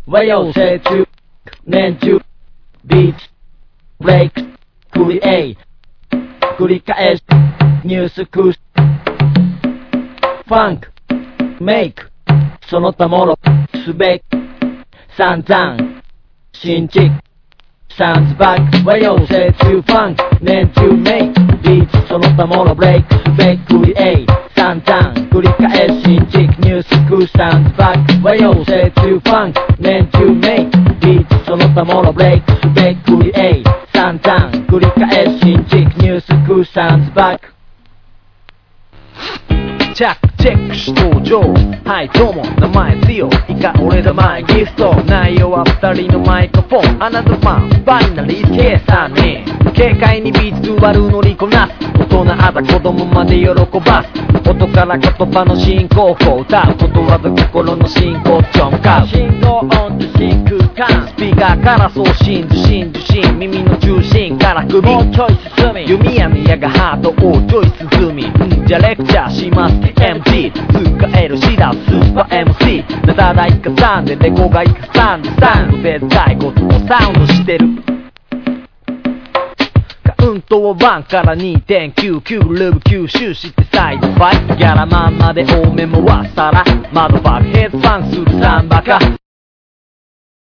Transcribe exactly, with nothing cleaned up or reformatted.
和洋折衷年中ビーツブレイククリエイ繰り返すニュースクスファンクメイクその他ものすべ散々新築サウンズバック和洋折衷ファンク年中メイクビーツその他ものブレイクすべクリエイ散々繰り返す新築ニュースクサウンズバック和洋折衷ファンク年中メイクビーツその他ものブレイクすべクリエイ散々繰り返す新築ニュースクサウンズバックチャックチェックし登場はいどうも名前つよいか俺だマイギフト内容は二人のマイクフォンあなたファンバイナリー計算に軽快にビーツ割る乗りこなす大人あた子供まで喜ばす音から言葉の進行法歌うことわざ心の進行ちょんかう信号音と真空管スピーカーから送信受信受信耳の中心から首もうちょい進み弓矢宮がハートをちょい進みんじゃレクチャーします エムジー 使えるシダスーパー エムシー なだだいかさんでレコがいかさんでサウンドでかいことをサウンドしてるカウントをいちから にてんきゅうきゅう ルーブ吸収してサイドファイギャラマンまで多めもわさら窓ファーヘッドファンするサンバカ